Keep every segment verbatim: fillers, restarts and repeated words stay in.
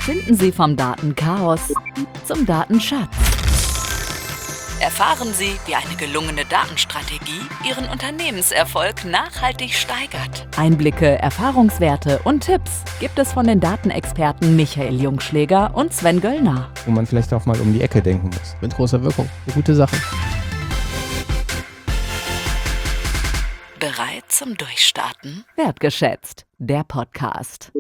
Finden Sie vom Datenchaos zum Datenschatz. Erfahren Sie, wie eine gelungene Datenstrategie Ihren Unternehmenserfolg nachhaltig steigert. Einblicke, Erfahrungswerte und Tipps gibt es von den Datenexperten Michael Jungschläger und Sven Göllner. Wo man vielleicht auch mal um die Ecke denken muss. Mit großer Wirkung. Eine gute Sache. Bereit zum Durchstarten? Wertgeschätzt, der Podcast.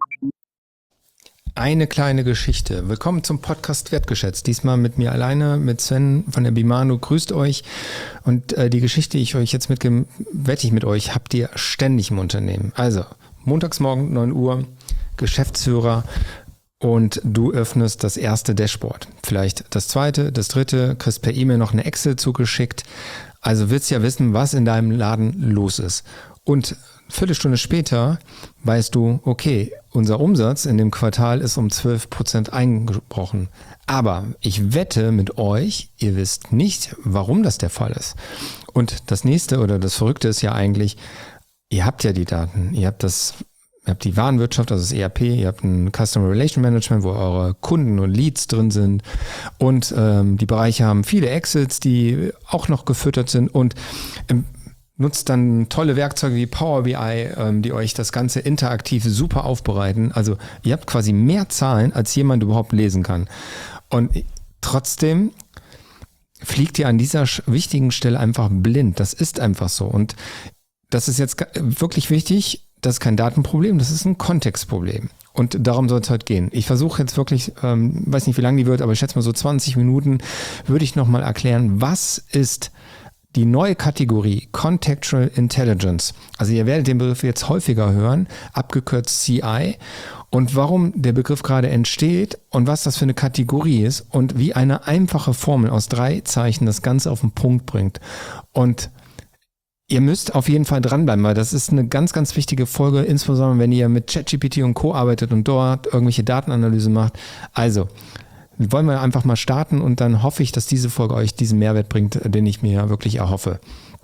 Eine kleine Geschichte. Willkommen zum Podcast Wertgeschätzt. Diesmal mit mir alleine, mit Sven von der Bimano. Grüßt euch. Und äh, die Geschichte, die ich euch jetzt mitgebe, wette ich mit euch, habt ihr ständig im Unternehmen. Also, montagsmorgen neun Uhr, Geschäftsführer und du öffnest das erste Dashboard. Vielleicht das zweite, das dritte, kriegst per E-Mail noch eine Excel zugeschickt. Also willst ja wissen, was in deinem Laden los ist. Und Viertelstunde später weißt du, okay, unser Umsatz in dem Quartal ist um zwölf Prozent eingebrochen. Aber ich wette mit euch, ihr wisst nicht, warum das der Fall ist. Und das nächste oder das Verrückte ist ja eigentlich, ihr habt ja die Daten, ihr habt das, ihr habt die Warenwirtschaft, also das E R P, ihr habt ein Customer Relation Management, wo eure Kunden und Leads drin sind. Und ähm, die Bereiche haben viele Exits, die auch noch gefüttert sind und im nutzt dann tolle Werkzeuge wie Power B I, ähm, die euch das Ganze interaktiv super aufbereiten. Also ihr habt quasi mehr Zahlen, als jemand überhaupt lesen kann. Und trotzdem fliegt ihr an dieser wichtigen Stelle einfach blind. Das ist einfach so. Und das ist jetzt wirklich wichtig. Das ist kein Datenproblem, das ist ein Kontextproblem. Und darum soll es heute gehen. Ich versuche jetzt wirklich, ähm, weiß nicht, wie lange die wird, aber ich schätze mal so zwanzig Minuten, würde ich nochmal erklären, was ist die neue Kategorie Contextual Intelligence. Also ihr werdet den Begriff jetzt häufiger hören, abgekürzt C I, und warum der Begriff gerade entsteht und was das für eine Kategorie ist und wie eine einfache Formel aus drei Zeichen das Ganze auf den Punkt bringt. Und ihr müsst auf jeden Fall dranbleiben, weil das ist eine ganz, ganz wichtige Folge, insbesondere wenn ihr mit ChatGPT und Co. arbeitet und dort irgendwelche Datenanalyse macht. Also, wollen wir einfach mal starten und dann hoffe ich, dass diese Folge euch diesen Mehrwert bringt, den ich mir wirklich erhoffe.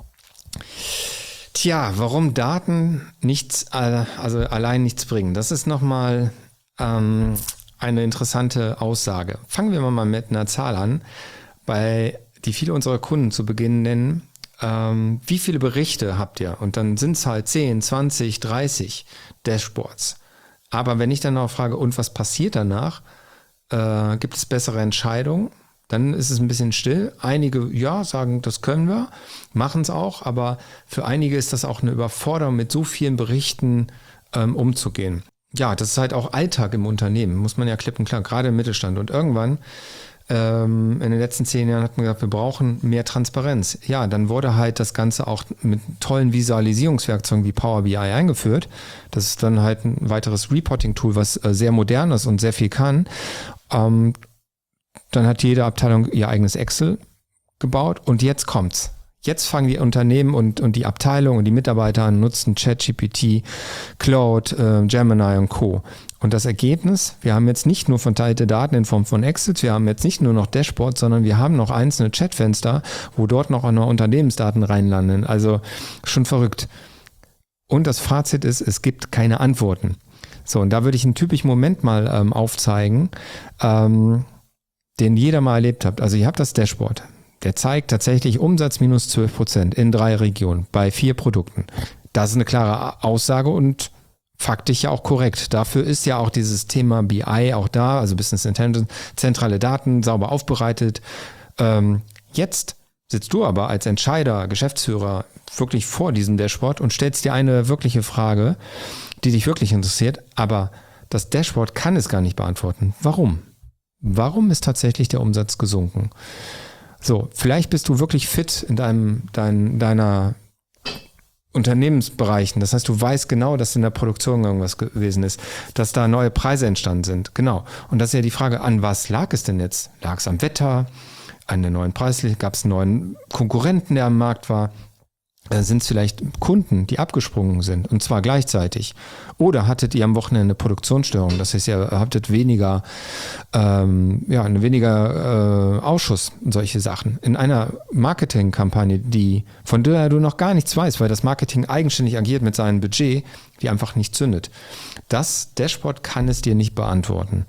Tja, warum Daten nichts, also allein nichts bringen? Das ist nochmal ähm, eine interessante Aussage. Fangen wir mal mit einer Zahl an, bei die viele unserer Kunden zu Beginn nennen. Ähm, wie viele Berichte habt ihr? Und dann sind es halt zehn, zwanzig, dreißig Dashboards. Aber wenn ich dann noch frage, und was passiert danach? Äh, gibt es bessere Entscheidungen? Dann ist es ein bisschen still. Einige, ja, sagen, das können wir, machen es auch, aber für einige ist das auch eine Überforderung, mit so vielen Berichten ähm, umzugehen. Ja, das ist halt auch Alltag im Unternehmen, muss man ja klipp und klar, gerade im Mittelstand. Und irgendwann, ähm, in den letzten zehn Jahren hat man gesagt, wir brauchen mehr Transparenz. Ja, dann wurde halt das Ganze auch mit tollen Visualisierungswerkzeugen wie Power B I eingeführt. Das ist dann halt ein weiteres Reporting-Tool, was äh, sehr modern ist und sehr viel kann. Ähm, dann hat jede Abteilung ihr eigenes Excel gebaut und jetzt kommt's. Jetzt fangen die Unternehmen und, und die Abteilung und die Mitarbeiter an, nutzen ChatGPT, Claude, äh, Gemini und Co. Und das Ergebnis, wir haben jetzt nicht nur verteilte Daten in Form von Excels, wir haben jetzt nicht nur noch Dashboards, sondern wir haben noch einzelne Chatfenster, wo dort noch, noch Unternehmensdaten reinlanden. Also schon verrückt. Und das Fazit ist, es gibt keine Antworten. So, und da würde ich einen typischen Moment mal ähm, aufzeigen, ähm, den jeder mal erlebt habt. Also ihr habt das Dashboard. Der zeigt tatsächlich Umsatz minus zwölf Prozent in drei Regionen bei vier Produkten. Das ist eine klare Aussage und faktisch ja auch korrekt. Dafür ist ja auch dieses Thema B I auch da, also Business Intelligence, zentrale Daten, sauber aufbereitet. Ähm, jetzt sitzt du aber als Entscheider, Geschäftsführer wirklich vor diesem Dashboard und stellst dir eine wirkliche Frage, die dich wirklich interessiert, aber das Dashboard kann es gar nicht beantworten. Warum? Warum ist tatsächlich der Umsatz gesunken? So, vielleicht bist du wirklich fit in deinem, dein, deiner Unternehmensbereichen. Das heißt, du weißt genau, dass in der Produktion irgendwas gewesen ist, dass da neue Preise entstanden sind. Genau. Und das ist ja die Frage, an was lag es denn jetzt? Lag es am Wetter, an der neuen Preislinie? Gab es einen neuen Konkurrenten, der am Markt war? Sind es vielleicht Kunden, die abgesprungen sind, und zwar gleichzeitig? Oder hattet ihr am Wochenende eine Produktionsstörung? Das heißt, ihr hattet weniger, ähm, ja, eine weniger äh, Ausschuss und solche Sachen. In einer Marketingkampagne, die, von der du noch gar nichts weißt, weil das Marketing eigenständig agiert mit seinem Budget, die einfach nicht zündet. Das Dashboard kann es dir nicht beantworten.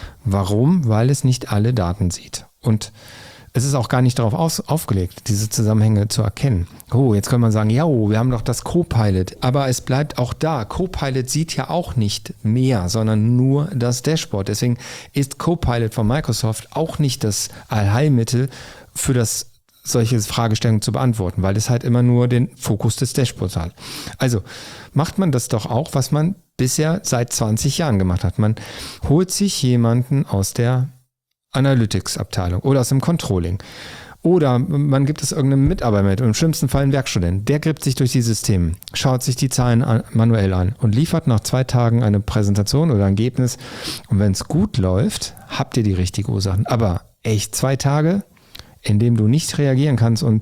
Warum? Weil es nicht alle Daten sieht. Und es ist auch gar nicht darauf aus, aufgelegt, diese Zusammenhänge zu erkennen. Oh, jetzt kann man sagen, ja, oh, wir haben doch das Copilot. Aber es bleibt auch da. Copilot sieht ja auch nicht mehr, sondern nur das Dashboard. Deswegen ist Copilot von Microsoft auch nicht das Allheilmittel für das solche Fragestellungen zu beantworten, weil es halt immer nur den Fokus des Dashboards hat. Also macht man das doch auch, was man bisher seit zwanzig Jahren gemacht hat. Man holt sich jemanden aus der Analytics-Abteilung oder aus dem Controlling. Oder man gibt es irgendeinem Mitarbeiter mit, im schlimmsten Fall einen Werkstudent. Der gräbt sich durch die Systeme, schaut sich die Zahlen an, manuell an und liefert nach zwei Tagen eine Präsentation oder ein Ergebnis. Und wenn es gut läuft, habt ihr die richtigen Ursachen. Aber echt zwei Tage, in dem du nicht reagieren kannst. Und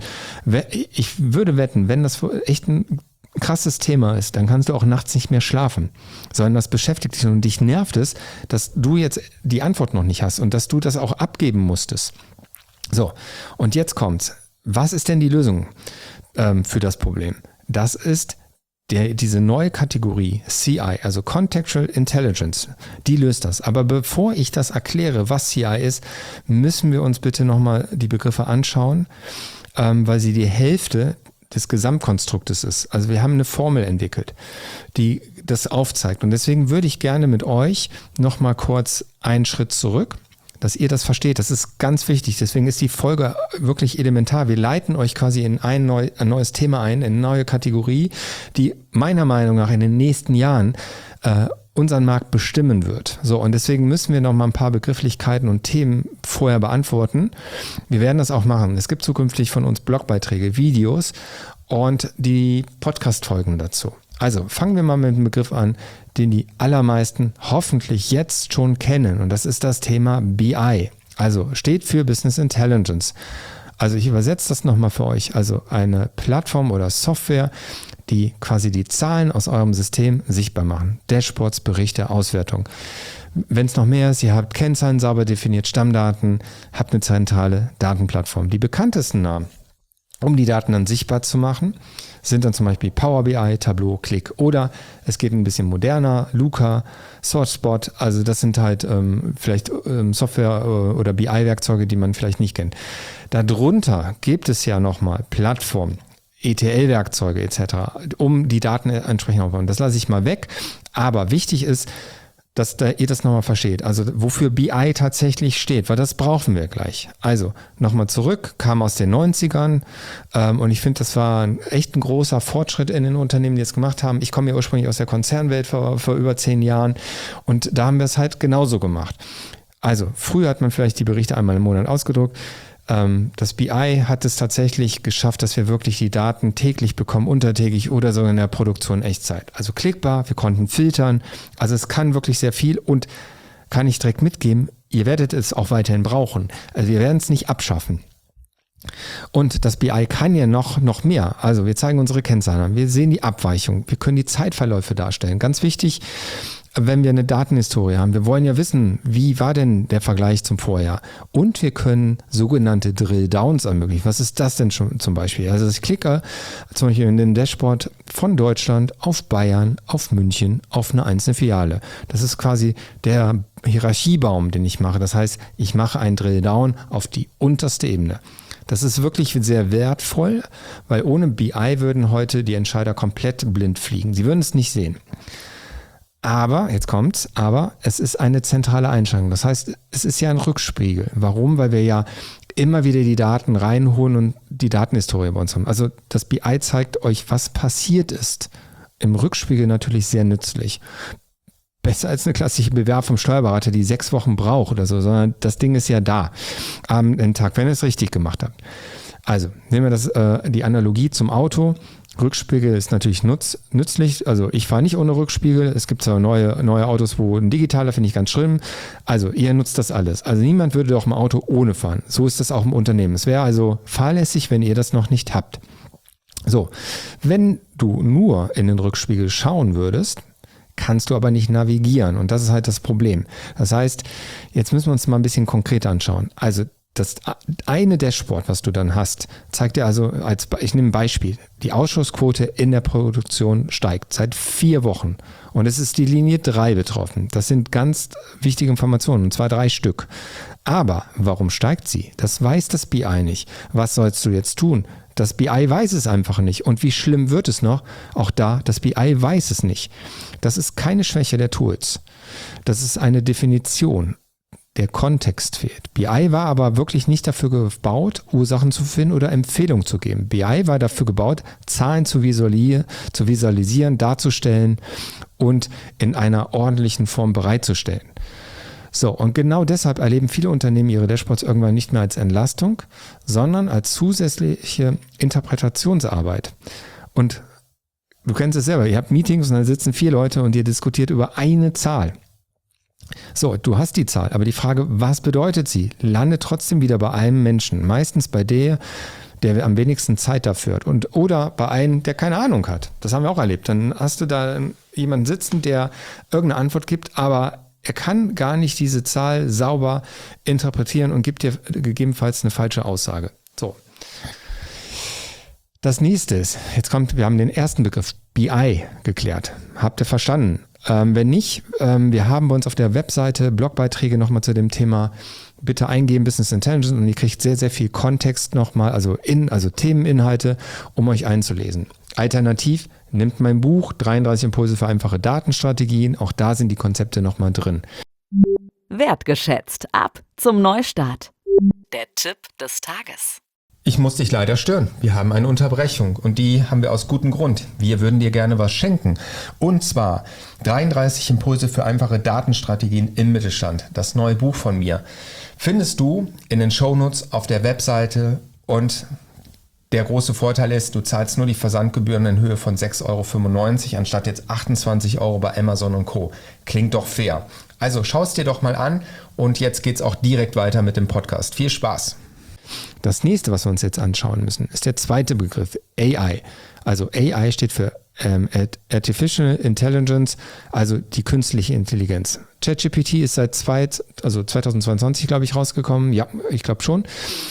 ich würde wetten, wenn das echt ein krasses Thema ist, dann kannst du auch nachts nicht mehr schlafen, sondern das beschäftigt dich und dich nervt es, dass du jetzt die Antwort noch nicht hast und dass du das auch abgeben musstest. So, und jetzt kommt's. Was ist denn die Lösung ähm, für das Problem? Das ist der, diese neue Kategorie C I, also Contextual Intelligence, die löst das. Aber bevor ich das erkläre, was C I ist, müssen wir uns bitte nochmal die Begriffe anschauen, ähm, weil sie die Hälfte des Gesamtkonstruktes ist. Also wir haben eine Formel entwickelt, die das aufzeigt. Und deswegen würde ich gerne mit euch nochmal kurz einen Schritt zurück, dass ihr das versteht. Das ist ganz wichtig. Deswegen ist die Folge wirklich elementar. Wir leiten euch quasi in ein, neu, ein neues Thema ein, in eine neue Kategorie, die meiner Meinung nach in den nächsten Jahren äh, unseren Markt bestimmen wird. So, und deswegen müssen wir noch mal ein paar Begrifflichkeiten und Themen vorher beantworten. Wir werden das auch machen. Es gibt zukünftig von uns Blogbeiträge, Videos und die Podcast-Folgen dazu. Also fangen wir mal mit dem Begriff an, den die allermeisten hoffentlich jetzt schon kennen. Und das ist das Thema B I. Also steht für Business Intelligence. Also ich übersetze das nochmal für euch. Also eine Plattform oder Software, die quasi die Zahlen aus eurem System sichtbar machen. Dashboards, Berichte, Auswertung. Wenn es noch mehr ist, ihr habt Kennzahlen sauber definiert, Stammdaten, habt eine zentrale Datenplattform. Die bekanntesten Namen, um die Daten dann sichtbar zu machen, sind dann zum Beispiel Power B I, Tableau, Qlik oder es geht ein bisschen moderner, Looker, SourceSpot, also das sind halt ähm, vielleicht ähm, Software- äh, oder B I-Werkzeuge, die man vielleicht nicht kennt. Darunter gibt es ja nochmal Plattformen, E T L-Werkzeuge et cetera, um die Daten entsprechend aufzubauen. Das lasse ich mal weg, aber wichtig ist, dass da ihr das nochmal versteht, also wofür B I tatsächlich steht, weil das brauchen wir gleich. Also nochmal zurück, kam aus den neunzigern ähm, und ich finde, das war ein, echt ein großer Fortschritt in den Unternehmen, die es gemacht haben. Ich komme ja ursprünglich aus der Konzernwelt vor, vor über zehn Jahren und da haben wir es halt genauso gemacht. Also früher hat man vielleicht die Berichte einmal im Monat ausgedruckt. Das B I hat es tatsächlich geschafft, dass wir wirklich die Daten täglich bekommen, untertägig oder sogar in der Produktion Echtzeit. Also klickbar, wir konnten filtern. Also es kann wirklich sehr viel und kann ich direkt mitgeben, ihr werdet es auch weiterhin brauchen. Also wir werden es nicht abschaffen. Und das B I kann ja noch, noch mehr. Also wir zeigen unsere Kennzahlen an, wir sehen die Abweichung, wir können die Zeitverläufe darstellen. Ganz wichtig, wenn wir eine Datenhistorie haben. Wir wollen ja wissen, wie war denn der Vergleich zum Vorjahr? Und wir können sogenannte Drill-Downs ermöglichen. Was ist das denn schon zum Beispiel? Also ich klicke zum Beispiel in den Dashboard von Deutschland auf Bayern, auf München, auf eine einzelne Filiale. Das ist quasi der Hierarchiebaum, den ich mache. Das heißt, ich mache einen Drill-Down auf die unterste Ebene. Das ist wirklich sehr wertvoll, weil ohne B I würden heute die Entscheider komplett blind fliegen. Sie würden es nicht sehen. Aber, jetzt kommt's, aber es ist eine zentrale Einschränkung. Das heißt, es ist ja ein Rückspiegel. Warum? Weil wir ja immer wieder die Daten reinholen und die Datenhistorie bei uns haben. Also das B I zeigt euch, was passiert ist. Im Rückspiegel natürlich sehr nützlich. Besser als eine klassische B W A vom Steuerberater, die sechs Wochen braucht oder so, sondern das Ding ist ja da am Tag, wenn ihr es richtig gemacht habt. Also, nehmen wir das, äh, die Analogie zum Auto. Rückspiegel ist natürlich nutz, nützlich. Also ich fahre nicht ohne Rückspiegel. Es gibt zwar neue, neue Autos, wo ein digitaler, finde ich ganz schlimm. Also ihr nutzt das alles. Also niemand würde doch im Auto ohne fahren. So ist das auch im Unternehmen. Es wäre also fahrlässig, wenn ihr das noch nicht habt. So, wenn du nur in den Rückspiegel schauen würdest, kannst du aber nicht navigieren. Und das ist halt das Problem. Das heißt, jetzt müssen wir uns mal ein bisschen konkret anschauen. Also Das eine Dashboard, was du dann hast, zeigt dir also, als ich nehme ein Beispiel, die Ausschussquote in der Produktion steigt seit vier Wochen und es ist die Linie drei betroffen. Das sind ganz wichtige Informationen, und zwar drei Stück. Aber warum steigt sie? Das weiß das B I nicht. Was sollst du jetzt tun? Das B I weiß es einfach nicht. Und wie schlimm wird es noch? Auch da, das B I weiß es nicht. Das ist keine Schwäche der Tools. Das ist eine Definition. Der Kontext fehlt. B I war aber wirklich nicht dafür gebaut, Ursachen zu finden oder Empfehlungen zu geben. B I war dafür gebaut, Zahlen zu visualisieren, zu visualisieren, darzustellen und in einer ordentlichen Form bereitzustellen. So, und genau deshalb erleben viele Unternehmen ihre Dashboards irgendwann nicht mehr als Entlastung, sondern als zusätzliche Interpretationsarbeit. Und du kennst es selber, ihr habt Meetings und dann sitzen vier Leute und ihr diskutiert über eine Zahl. So, du hast die Zahl, aber die Frage, was bedeutet sie, landet trotzdem wieder bei einem Menschen. Meistens bei der, der am wenigsten Zeit dafür hat. Und, oder bei einem, der keine Ahnung hat. Das haben wir auch erlebt. Dann hast du da jemanden sitzen, der irgendeine Antwort gibt, aber er kann gar nicht diese Zahl sauber interpretieren und gibt dir gegebenenfalls eine falsche Aussage. So. Das nächste ist, jetzt kommt, wir haben den ersten Begriff, B I, geklärt. Habt ihr verstanden? Ähm, wenn nicht, ähm, wir haben bei uns auf der Webseite Blogbeiträge nochmal zu dem Thema. Bitte eingeben, Business Intelligence, und ihr kriegt sehr, sehr viel Kontext nochmal, also in, also Themeninhalte, um euch einzulesen. Alternativ, nimmt mein Buch, dreiunddreißig Impulse für einfache Datenstrategien, auch da sind die Konzepte nochmal drin. Wertgeschätzt, ab zum Neustart. Der Tipp des Tages. Ich muss dich leider stören. Wir haben eine Unterbrechung und die haben wir aus gutem Grund. Wir würden dir gerne was schenken. Und zwar dreiunddreißig Impulse für einfache Datenstrategien im Mittelstand. Das neue Buch von mir findest du in den Shownotes auf der Webseite, und der große Vorteil ist, du zahlst nur die Versandgebühren in Höhe von sechs Euro fünfundneunzig anstatt jetzt achtundzwanzig Euro bei Amazon und Co. Klingt doch fair. Also schau es dir doch mal an, und jetzt geht's auch direkt weiter mit dem Podcast. Viel Spaß! Das nächste, was wir uns jetzt anschauen müssen, ist der zweite Begriff, A I. Also A I steht für ähm, Artificial Intelligence, also die künstliche Intelligenz. ChatGPT ist seit zwei, also zweitausendzweiundzwanzig, glaube ich, rausgekommen. Ja, ich glaube schon.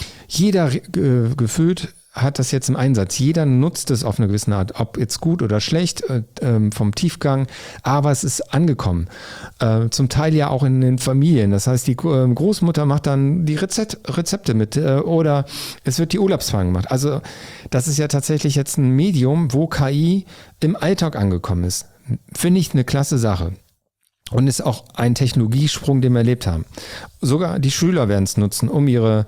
Jeder äh, gefühlt hat das jetzt im Einsatz. Jeder nutzt es auf eine gewisse Art, ob jetzt gut oder schlecht, äh, vom Tiefgang, aber es ist angekommen. Äh, zum Teil ja auch in den Familien. Das heißt, die äh, Großmutter macht dann die Rezept, Rezepte mit äh, oder es wird die Urlaubsfragen gemacht. Also das ist ja tatsächlich jetzt ein Medium, wo K I im Alltag angekommen ist. Finde ich eine klasse Sache. Und ist auch ein Technologiesprung, den wir erlebt haben. Sogar die Schüler werden es nutzen, um ihre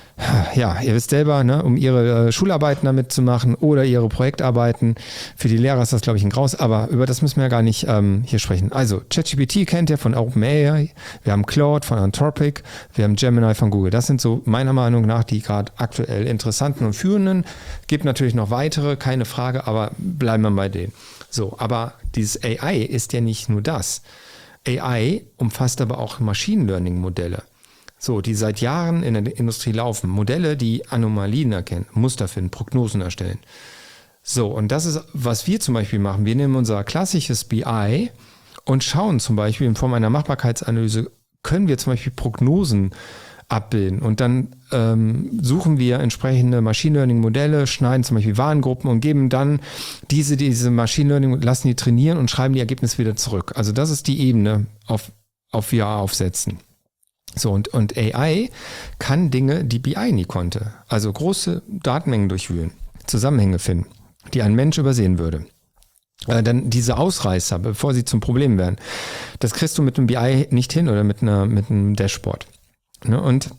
Ja, ihr wisst selber, ne, um ihre äh, Schularbeiten damit zu machen oder ihre Projektarbeiten. Für die Lehrer ist das, glaube ich, ein Graus, aber über das müssen wir ja gar nicht ähm, hier sprechen. Also, ChatGPT kennt ihr von OpenAI, wir haben Claude von Anthropic, wir haben Gemini von Google. Das sind so meiner Meinung nach die gerade aktuell interessanten und führenden. Gibt natürlich noch weitere, keine Frage, aber bleiben wir bei denen. So, aber dieses A I ist ja nicht nur das. A I umfasst aber auch Machine Learning Modelle. So, die seit Jahren in der Industrie laufen. Modelle, die Anomalien erkennen, Muster finden, Prognosen erstellen. So, und das ist, was wir zum Beispiel machen. Wir nehmen unser klassisches B I und schauen zum Beispiel in Form einer Machbarkeitsanalyse, können wir zum Beispiel Prognosen abbilden. Und dann ähm, suchen wir entsprechende Machine Learning Modelle, schneiden zum Beispiel Warengruppen und geben dann diese, diese Machine Learning, lassen die trainieren und schreiben die Ergebnisse wieder zurück. Also das ist die Ebene, auf, auf wir aufsetzen. So, und, und A I kann Dinge, die B I nie konnte. Also große Datenmengen durchwühlen, Zusammenhänge finden, die ein Mensch übersehen würde. Äh, dann diese Ausreißer, bevor sie zum Problem werden, das kriegst du mit einem B I nicht hin oder mit, einer, mit einem Dashboard. Ne? Und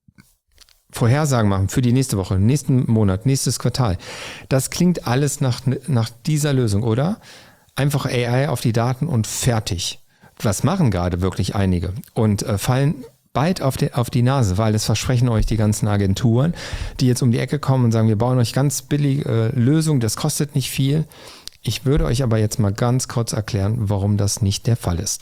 Vorhersagen machen für die nächste Woche, nächsten Monat, nächstes Quartal. Das klingt alles nach, nach dieser Lösung, oder? Einfach A I auf die Daten und fertig. Was machen gerade wirklich einige und äh, fallen bald auf die, auf die Nase, weil das versprechen euch die ganzen Agenturen, die jetzt um die Ecke kommen und sagen, wir bauen euch ganz billige äh, Lösungen, das kostet nicht viel. Ich würde euch aber jetzt mal ganz kurz erklären, warum das nicht der Fall ist.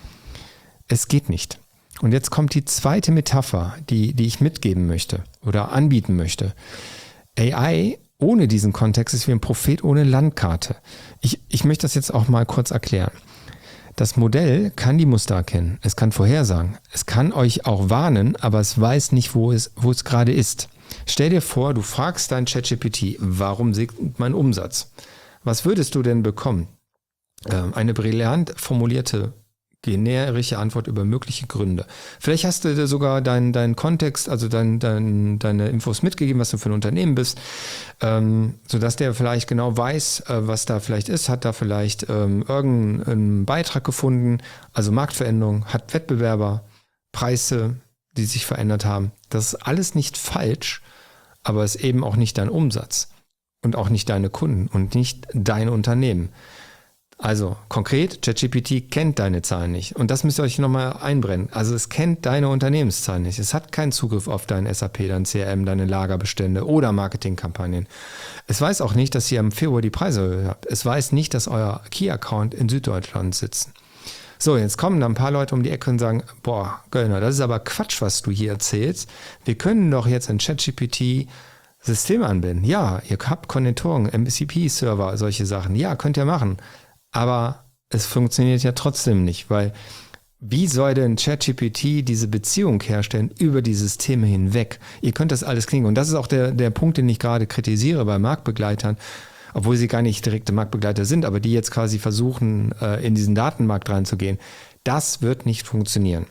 Es geht nicht. Und jetzt kommt die zweite Metapher, die, die ich mitgeben möchte oder anbieten möchte. A I ohne diesen Kontext ist wie ein Prophet ohne Landkarte. Ich, ich möchte das jetzt auch mal kurz erklären. Das Modell kann die Muster erkennen, es kann vorhersagen, es kann euch auch warnen, aber es weiß nicht, wo es, wo es gerade ist. Stell dir vor, du fragst dein ChatGPT, warum sinkt mein Umsatz? Was würdest du denn bekommen? Ähm, eine brillant formulierte generische Antwort über mögliche Gründe. Vielleicht hast du dir sogar deinen dein Kontext, also dein, dein, deine Infos mitgegeben, was du für ein Unternehmen bist, ähm, sodass der vielleicht genau weiß, äh, was da vielleicht ist, hat da vielleicht ähm, irgendeinen Beitrag gefunden, also Marktveränderung, hat Wettbewerber, Preise, die sich verändert haben. Das ist alles nicht falsch, aber es ist eben auch nicht dein Umsatz und auch nicht deine Kunden und nicht dein Unternehmen. Also konkret, ChatGPT kennt deine Zahlen nicht. Und das müsst ihr euch nochmal einbrennen. Also es kennt deine Unternehmenszahlen nicht. Es hat keinen Zugriff auf dein S A P, dein C R M, deine Lagerbestände oder Marketingkampagnen. Es weiß auch nicht, dass ihr im Februar die Preise erhöht habt. Es weiß nicht, dass euer Key-Account in Süddeutschland sitzt. So, jetzt kommen da ein paar Leute um die Ecke und sagen, boah, Göllner, das ist aber Quatsch, was du hier erzählst. Wir können doch jetzt in ChatGPT Systeme anbinden. Ja, ihr habt Konnektoren, M C P-Server, solche Sachen. Ja, könnt ihr machen. Aber es funktioniert ja trotzdem nicht, weil wie soll denn ChatGPT diese Beziehung herstellen über die Systeme hinweg? Ihr könnt das alles kriegen. Und das ist auch der, der Punkt, den ich gerade kritisiere bei Marktbegleitern, obwohl sie gar nicht direkte Marktbegleiter sind, aber die jetzt quasi versuchen, in diesen Datenmarkt reinzugehen. Das wird nicht funktionieren.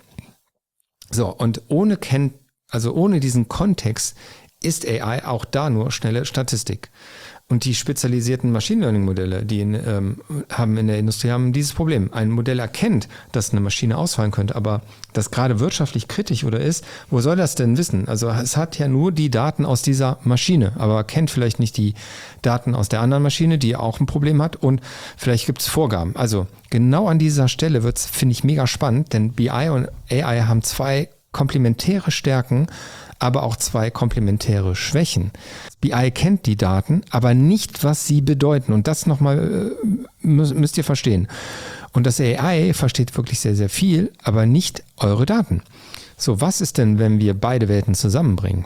So, und ohne Ken- also ohne diesen Kontext ist A I auch da nur schnelle Statistik. Und die spezialisierten Machine Learning Modelle, die in, ähm, haben in der Industrie, haben dieses Problem. Ein Modell erkennt, dass eine Maschine ausfallen könnte, aber das gerade wirtschaftlich kritisch oder ist, wo soll das denn wissen? Also es hat ja nur die Daten aus dieser Maschine, aber kennt vielleicht nicht die Daten aus der anderen Maschine, die auch ein Problem hat, und vielleicht gibt es Vorgaben. Also genau an dieser Stelle wird es, finde ich, mega spannend, denn B I und A I haben zwei komplementäre Stärken, aber auch zwei komplementäre Schwächen. B I kennt die Daten, aber nicht, was sie bedeuten. Und das nochmal äh, müsst, müsst ihr verstehen. Und das A I versteht wirklich sehr, sehr viel, aber nicht eure Daten. So, was ist denn, wenn wir beide Welten zusammenbringen?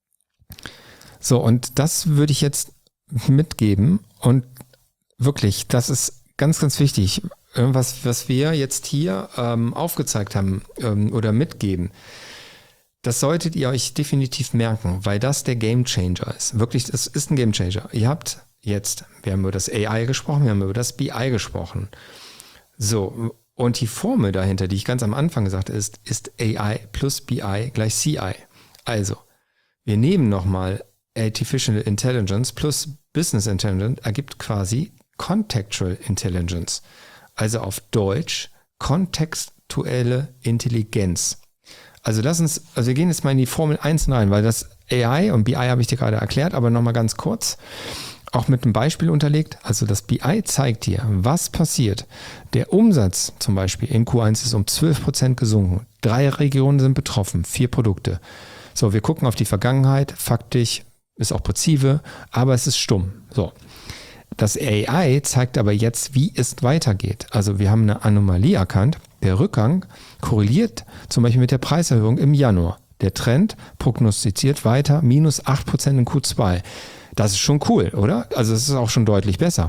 So, und das würde ich jetzt mitgeben. Und wirklich, das ist ganz, ganz wichtig. Was, was wir jetzt hier ähm, aufgezeigt haben ähm, oder mitgeben, das solltet ihr euch definitiv merken, weil das der Gamechanger ist. Wirklich, das ist ein Gamechanger. Ihr habt jetzt, wir haben über das A I gesprochen, wir haben über das B I gesprochen. So, und die Formel dahinter, die ich ganz am Anfang gesagt habe, ist, ist A I plus B I gleich C I. Also, wir nehmen nochmal Artificial Intelligence plus Business Intelligence, ergibt quasi Contextual Intelligence. Also auf Deutsch kontextuelle Intelligenz. Also lass uns, also wir gehen jetzt mal in die Formel eins rein, weil das A I und B I habe ich dir gerade erklärt, aber nochmal ganz kurz, auch mit einem Beispiel unterlegt. Also das B I zeigt dir, was passiert. Der Umsatz zum Beispiel in Q eins ist um zwölf Prozent gesunken. Drei Regionen sind betroffen, vier Produkte. So, wir gucken auf die Vergangenheit, faktisch, ist auch präzise, aber es ist stumm. So. Das A I zeigt aber jetzt, wie es weitergeht. Also wir haben eine Anomalie erkannt. Der Rückgang korreliert zum Beispiel mit der Preiserhöhung im Januar. Der Trend prognostiziert weiter minus acht Prozent in Q zwei. Das ist schon cool, oder? Also es ist auch schon deutlich besser.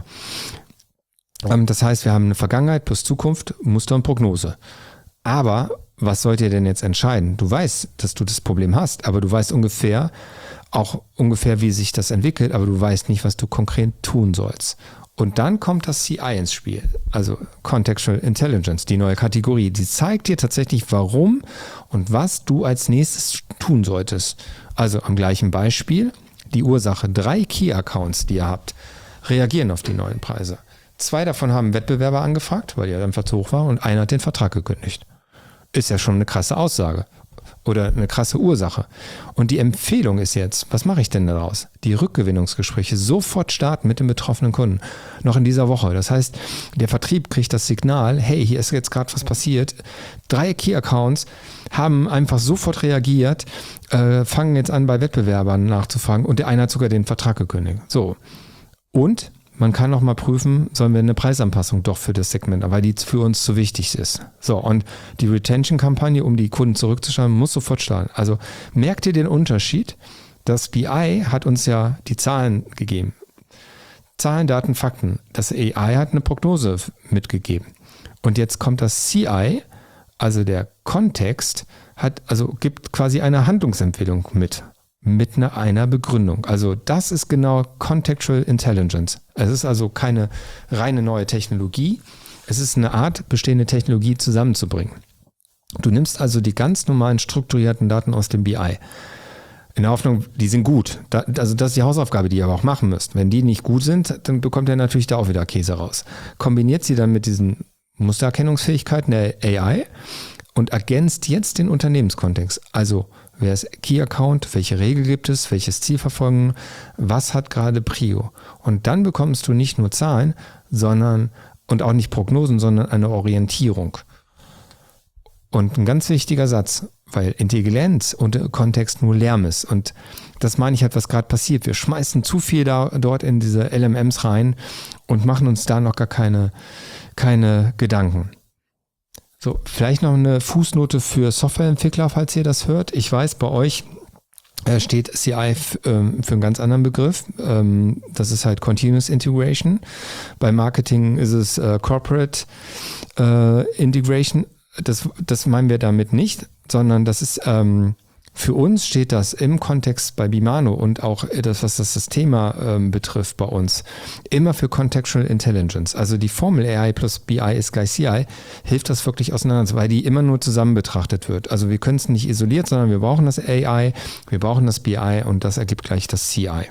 Das heißt, wir haben eine Vergangenheit plus Zukunft, Muster und Prognose. Aber was sollt ihr denn jetzt entscheiden? Du weißt, dass du das Problem hast, aber du weißt ungefähr, auch ungefähr, wie sich das entwickelt, aber du weißt nicht, was du konkret tun sollst. Und dann kommt das C I ins Spiel, also Contextual Intelligence, die neue Kategorie. Die zeigt dir tatsächlich, warum und was du als nächstes tun solltest. Also am gleichen Beispiel, die Ursache, drei Key-Accounts, die ihr habt, reagieren auf die neuen Preise. Zwei davon haben Wettbewerber angefragt, weil die einfach zu hoch war, und einer hat den Vertrag gekündigt. Ist ja schon eine krasse Aussage. Oder eine krasse Ursache. Und die Empfehlung ist jetzt, was mache ich denn daraus? Die Rückgewinnungsgespräche sofort starten mit dem betroffenen Kunden. Noch in dieser Woche. Das heißt, der Vertrieb kriegt das Signal, hey, hier ist jetzt gerade was passiert. Drei Key-Accounts haben einfach sofort reagiert, äh, fangen jetzt an, bei Wettbewerbern nachzufragen, und der eine hat sogar den Vertrag gekündigt. So. Und man kann noch mal prüfen, sollen wir eine Preisanpassung doch für das Segment, weil die für uns zu wichtig ist. So, und die Retention-Kampagne, um die Kunden zurückzuschreiben, muss sofort starten. Also merkt ihr den Unterschied? Das B I hat uns ja die Zahlen gegeben. Zahlen, Daten, Fakten. Das A I hat eine Prognose mitgegeben. Und jetzt kommt das C I, also der Kontext, hat, also gibt quasi eine Handlungsempfehlung mit, mit einer, einer Begründung. Also das ist genau Contextual Intelligence. Es ist also keine reine neue Technologie. Es ist eine Art, bestehende Technologie zusammenzubringen. Du nimmst also die ganz normalen strukturierten Daten aus dem B I. In der Hoffnung, die sind gut. Da, also das ist die Hausaufgabe, die ihr aber auch machen müsst. Wenn die nicht gut sind, dann bekommt ihr natürlich da auch wieder Käse raus. Kombiniert sie dann mit diesen Mustererkennungsfähigkeiten der A I und ergänzt jetzt den Unternehmenskontext. Also wer ist Key Account, welche Regel gibt es, welches Ziel verfolgen, was hat gerade Prio. Und dann bekommst du nicht nur Zahlen, sondern und auch nicht Prognosen, sondern eine Orientierung. Und ein ganz wichtiger Satz, weil Intelligenz und Kontext nur Lärm ist. Und das meine ich halt, was gerade passiert. Wir schmeißen zu viel da, dort in diese L M Ms rein und machen uns da noch gar keine, keine Gedanken. So, vielleicht noch eine Fußnote für Softwareentwickler, falls ihr das hört. Ich weiß, bei euch steht C I f, ähm, für einen ganz anderen Begriff. Ähm, das ist halt Continuous Integration. Bei Marketing ist es äh, Corporate äh, Integration. Das, das meinen wir damit nicht, sondern das ist, ähm, für uns steht das im Kontext bei Bimano und auch das, was das, das Thema ähm, betrifft bei uns, immer für Contextual Intelligence. Also die Formel A I plus B I ist gleich C I, hilft das wirklich auseinander, weil die immer nur zusammen betrachtet wird. Also wir können es nicht isoliert, sondern wir brauchen das A I, wir brauchen das B I und das ergibt gleich das C I.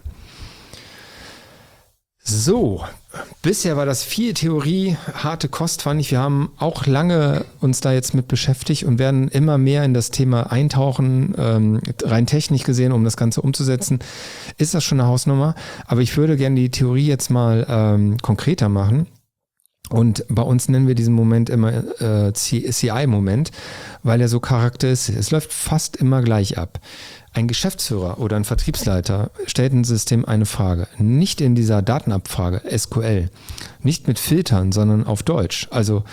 So, bisher war das viel Theorie, harte Kost, fand ich. Wir haben auch lange uns da jetzt mit beschäftigt und werden immer mehr in das Thema eintauchen, ähm, rein technisch gesehen, um das Ganze umzusetzen. Ist das schon eine Hausnummer? Aber ich würde gerne die Theorie jetzt mal ähm, konkreter machen. Und bei uns nennen wir diesen Moment immer äh, C I-Moment, weil er so charakteristisch ist. Es läuft fast immer gleich ab. Ein Geschäftsführer oder ein Vertriebsleiter stellt ein System eine Frage. Nicht in dieser Datenabfrage, S Q L. Nicht mit Filtern, sondern auf Deutsch. Also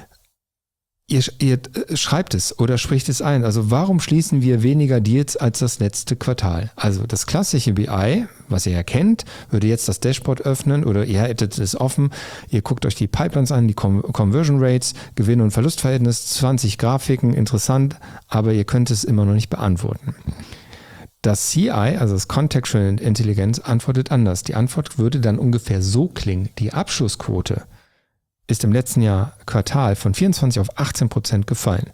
ihr, ihr schreibt es oder spricht es ein. Also warum schließen wir weniger Deals als das letzte Quartal? Also das klassische B I, was ihr ja kennt, würde jetzt das Dashboard öffnen oder ihr hättet es offen. Ihr guckt euch die Pipelines an, die Conversion Rates, Gewinn- und Verlustverhältnis, zwanzig Grafiken, interessant, aber ihr könnt es immer noch nicht beantworten. Das C I, also das Contextual Intelligence, antwortet anders. Die Antwort würde dann ungefähr so klingen. Die Abschlussquote ist im letzten Jahr Quartal von vierundzwanzig auf achtzehn Prozent gefallen.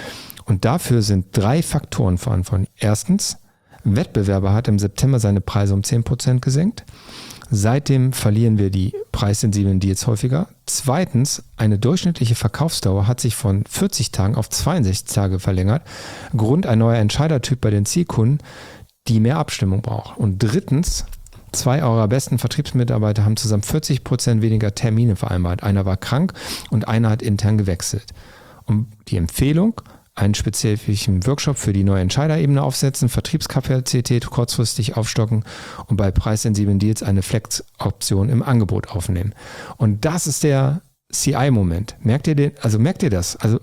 Und dafür sind drei Faktoren verantwortlich. Erstens, Wettbewerber hat im September seine Preise um zehn Prozent gesenkt. Seitdem verlieren wir die preissensiblen Deals häufiger. Zweitens, eine durchschnittliche Verkaufsdauer hat sich von vierzig Tagen auf zweiundsechzig Tage verlängert. Grund ein neuer Entscheidertyp bei den Zielkunden, die mehr Abstimmung braucht. Und drittens, zwei eurer besten Vertriebsmitarbeiter haben zusammen vierzig Prozent weniger Termine vereinbart. Einer war krank und einer hat intern gewechselt. Und die Empfehlung, einen spezifischen Workshop für die neue Entscheiderebene aufsetzen, Vertriebskapazität kurzfristig aufstocken und bei preissensiblen Deals eine Flex-Option im Angebot aufnehmen. Und das ist der C I-Moment. Merkt ihr den? Also merkt ihr das? Also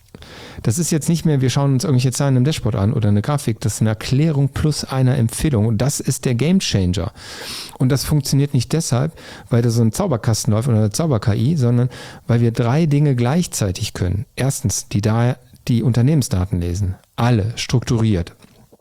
das ist jetzt nicht mehr, wir schauen uns irgendwelche Zahlen im Dashboard an oder eine Grafik, das ist eine Erklärung plus eine Empfehlung und das ist der Gamechanger. Und das funktioniert nicht deshalb, weil da so ein Zauberkasten läuft oder eine Zauber-K I, sondern weil wir drei Dinge gleichzeitig können. Erstens, die, da, die Unternehmensdaten lesen, alle strukturiert.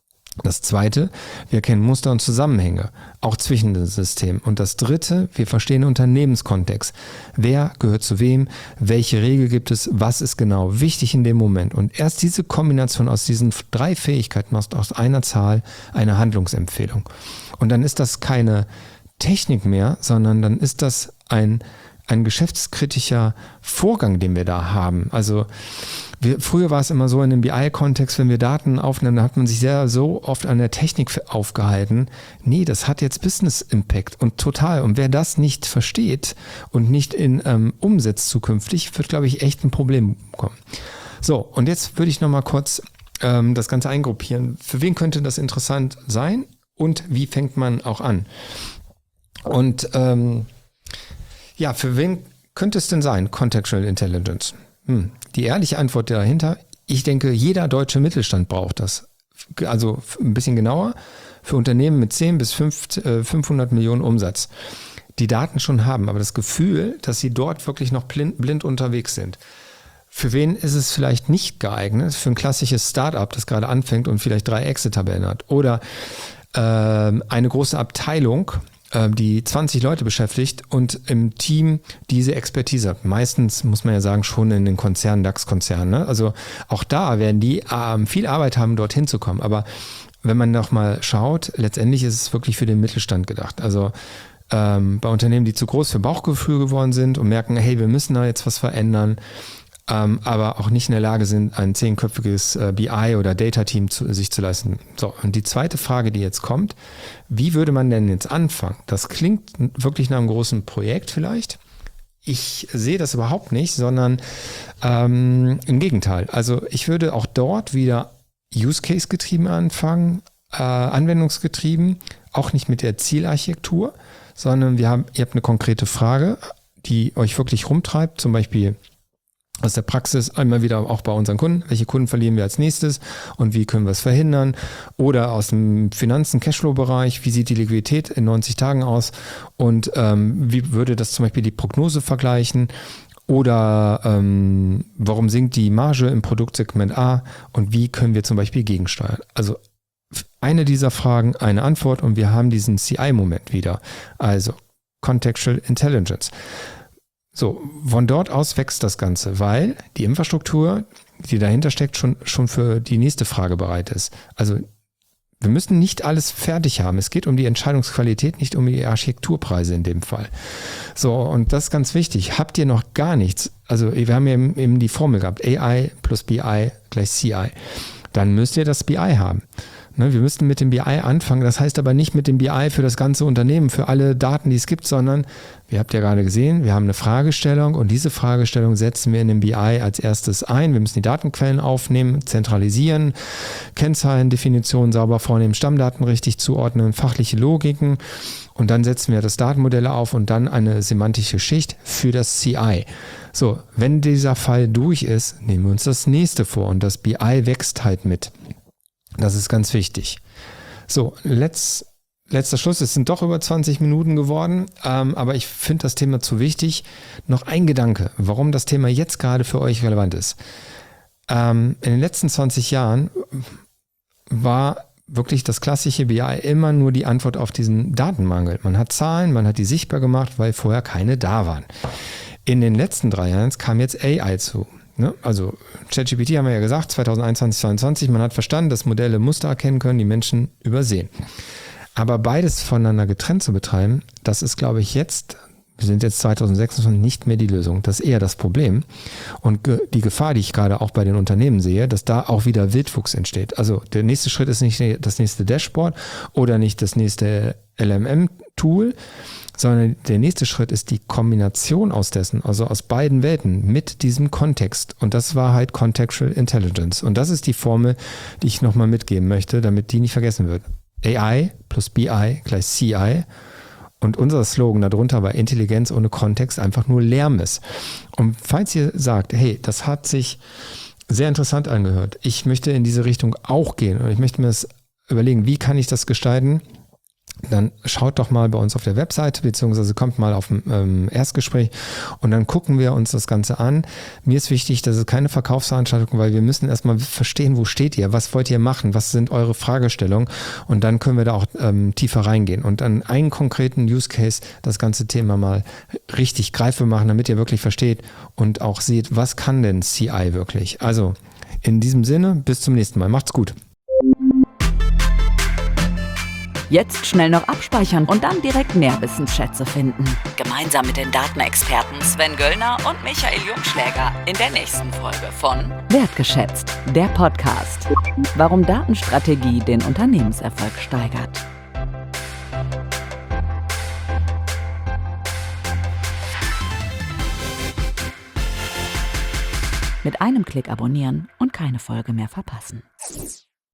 Das zweite, wir kennen Muster und Zusammenhänge, auch zwischen den Systemen. Und das dritte, wir verstehen den Unternehmenskontext. Wer gehört zu wem? Welche Regel gibt es? Was ist genau wichtig in dem Moment? Und erst diese Kombination aus diesen drei Fähigkeiten macht aus einer Zahl eine Handlungsempfehlung. Und dann ist das keine Technik mehr, sondern dann ist das ein, ein geschäftskritischer Vorgang, den wir da haben. Also Wir, früher war es immer so in dem B I-Kontext, wenn wir Daten aufnehmen, da hat man sich sehr so oft an der Technik aufgehalten. Nee, das hat jetzt Business-Impact und total. Und wer das nicht versteht und nicht in ähm, umsetzt zukünftig, wird, glaube ich, echt ein Problem bekommen. So, und jetzt würde ich nochmal kurz ähm, das Ganze eingruppieren. Für wen könnte das interessant sein und wie fängt man auch an? Und ähm, ja, für wen könnte es denn sein, Contextual Intelligence? Hm. Die ehrliche Antwort dahinter, ich denke, jeder deutsche Mittelstand braucht das. Also ein bisschen genauer, für Unternehmen mit zehn bis fünfhundert Millionen Umsatz, die Daten schon haben, aber das Gefühl, dass sie dort wirklich noch blind, blind unterwegs sind. Für wen ist es vielleicht nicht geeignet? Für ein klassisches Startup, das gerade anfängt und vielleicht drei Exit-Tabellen hat. Oder äh, eine große Abteilung, äh, die zwanzig Leute beschäftigt und im Team diese Expertise hat. Meistens muss man ja sagen, schon in den Konzernen, DAX-Konzernen. Ne? Also auch da werden die äh, viel Arbeit haben, dorthin zu kommen. Aber wenn man noch mal schaut, letztendlich ist es wirklich für den Mittelstand gedacht. Also ähm, bei Unternehmen, die zu groß für Bauchgefühl geworden sind und merken, hey, wir müssen da jetzt was verändern, ähm, aber auch nicht in der Lage sind, ein zehnköpfiges äh, B I- oder Data-Team zu, sich zu leisten. So, und die zweite Frage, die jetzt kommt, wie würde man denn jetzt anfangen? Das klingt wirklich nach einem großen Projekt vielleicht. Ich sehe das überhaupt nicht, sondern ähm, im Gegenteil. Also ich würde auch dort wieder Use-Case-getrieben anfangen, äh, anwendungsgetrieben, auch nicht mit der Zielarchitektur, sondern wir haben, ihr habt eine konkrete Frage, die euch wirklich rumtreibt, zum Beispiel aus der Praxis, einmal wieder auch bei unseren Kunden, welche Kunden verlieren wir als nächstes und wie können wir es verhindern, oder aus dem Finanzen-, Cashflow-Bereich, wie sieht die Liquidität in neunzig Tagen aus und ähm, wie würde das zum Beispiel die Prognose vergleichen. Oder ähm, warum sinkt die Marge im Produktsegment A und wie können wir zum Beispiel gegensteuern? Also eine dieser Fragen, eine Antwort und wir haben diesen C I-Moment wieder. Also Contextual Intelligence. So, von dort aus wächst das Ganze, weil die Infrastruktur, die dahinter steckt, schon, schon für die nächste Frage bereit ist. Also wir müssen nicht alles fertig haben. Es geht um die Entscheidungsqualität, nicht um die Architekturpreise in dem Fall. So, und das ist ganz wichtig. Habt ihr noch gar nichts, also wir haben ja eben die Formel gehabt, A I plus B I gleich C I, dann müsst ihr das B I haben. Ne, wir müssten mit dem B I anfangen, das heißt aber nicht mit dem B I für das ganze Unternehmen, für alle Daten, die es gibt, sondern, ihr habt ja gerade gesehen, wir haben eine Fragestellung und diese Fragestellung setzen wir in dem B I als erstes ein. Wir müssen die Datenquellen aufnehmen, zentralisieren, Kennzahlen, Definitionen sauber vornehmen, Stammdaten richtig zuordnen, fachliche Logiken und dann setzen wir das Datenmodell auf und dann eine semantische Schicht für das C I. So, wenn dieser Fall durch ist, nehmen wir uns das nächste vor und das B I wächst halt mit. Das ist ganz wichtig. So, letzt, letzter Schluss. Es sind doch über zwanzig Minuten geworden, ähm, aber ich finde das Thema zu wichtig. Noch ein Gedanke, warum das Thema jetzt gerade für euch relevant ist. Ähm, in den letzten zwanzig Jahren war wirklich das klassische B I immer nur die Antwort auf diesen Datenmangel. Man hat Zahlen, man hat die sichtbar gemacht, weil vorher keine da waren. In den letzten drei Jahren kam jetzt A I zu. Ne? Also ChatGPT haben wir ja gesagt, zwanzig einundzwanzig, zweiundzwanzig, man hat verstanden, dass Modelle Muster erkennen können, die Menschen übersehen. Aber beides voneinander getrennt zu betreiben, das ist, glaube ich, jetzt, wir sind jetzt zwanzig sechsundzwanzig, nicht mehr die Lösung. Das ist eher das Problem. Und ge- die Gefahr, die ich gerade auch bei den Unternehmen sehe, dass da auch wieder Wildwuchs entsteht. Also der nächste Schritt ist nicht das nächste Dashboard oder nicht das nächste L M M-Tool, sondern der nächste Schritt ist die Kombination aus dessen, also aus beiden Welten mit diesem Kontext. Und das war halt Contextual Intelligence. Und das ist die Formel, die ich nochmal mitgeben möchte, damit die nicht vergessen wird. A I plus B I gleich C I. Und unser Slogan darunter war Intelligenz ohne Kontext einfach nur Lärmes. Und falls ihr sagt, hey, das hat sich sehr interessant angehört, ich möchte in diese Richtung auch gehen und ich möchte mir das überlegen, wie kann ich das gestalten, dann schaut doch mal bei uns auf der Webseite, beziehungsweise kommt mal auf ein ähm, Erstgespräch und dann gucken wir uns das Ganze an. Mir ist wichtig, dass es keine Verkaufsveranstaltung, weil wir müssen erstmal verstehen, wo steht ihr, was wollt ihr machen, was sind eure Fragestellungen und dann können wir da auch ähm, tiefer reingehen und an einen konkreten Use Case das ganze Thema mal richtig greifbar machen, damit ihr wirklich versteht und auch seht, was kann denn C I wirklich. Also in diesem Sinne, bis zum nächsten Mal. Macht's gut. Jetzt schnell noch abspeichern und dann direkt mehr Wissensschätze finden. Gemeinsam mit den Datenexperten Sven Göllner und Michael Jungschläger in der nächsten Folge von Wertgeschätzt, der Podcast. Warum Datenstrategie den Unternehmenserfolg steigert. Mit einem Klick abonnieren und keine Folge mehr verpassen.